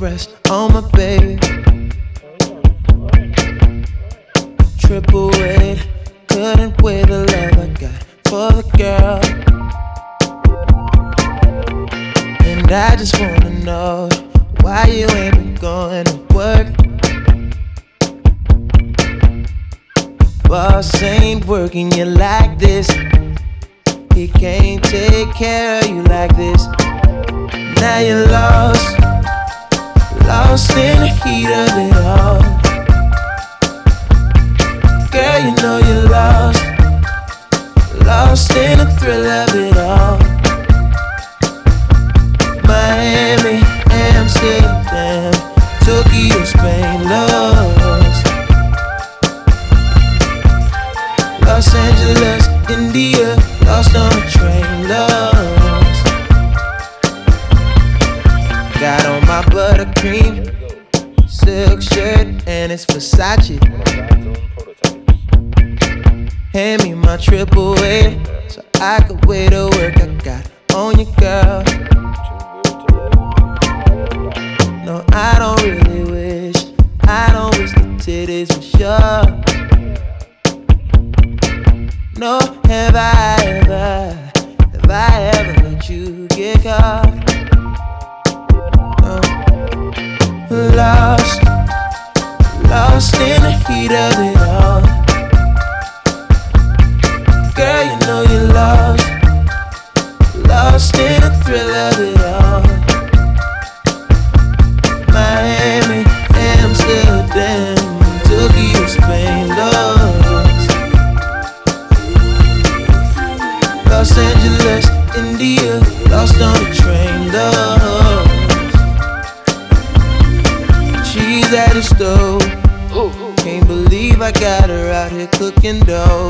breast on my baby. Triple weight, couldn't weigh the love I got for the girl. And I just wanna know why you ain't been going to work. Boss ain't working you like this. He can't take care of you like this. Now you're lost, lost in the heat of it all. Girl, you know you're lost, lost in the thrill of it all. Miami, Amsterdam, Tokyo, Spain, lost. Los Angeles, India, lost on a train, lost. Got on my buttercream silk shirt and it's Versace. Hand me my triple weight so I could weigh the work I got on you, girl. No, I don't really wish, I don't wish the titties were sure. No, have I ever let you get caught? No. Lost, lost in the heat of it all. Girl, you know you're lost, lost in the thrill of it all. Miami, Amsterdam, Tokyo, Spain, lost. Los Angeles, India, lost on the train, lost. She's at the stove, can't believe I got her out here cooking dough.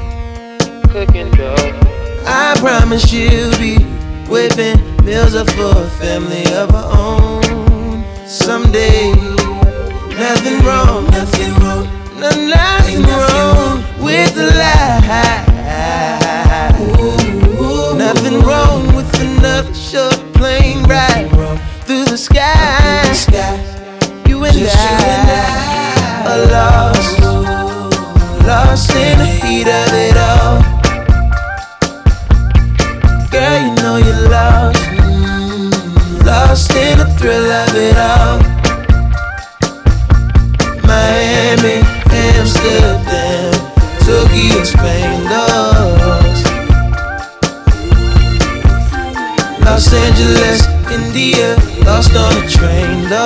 I promise she'll be whipping meals up for a family of her own someday. Nothing wrong, nothing wrong, nothing wrong with the lie. Nothing wrong with another short plane ride through the sky. You and I are lost, lost in the heat of it all. Girl, you know you're lost, lost in the thrill of it all. Miami, Amsterdam, Tokyo, Spain, lost. Los Angeles, India, lost on a train, lost.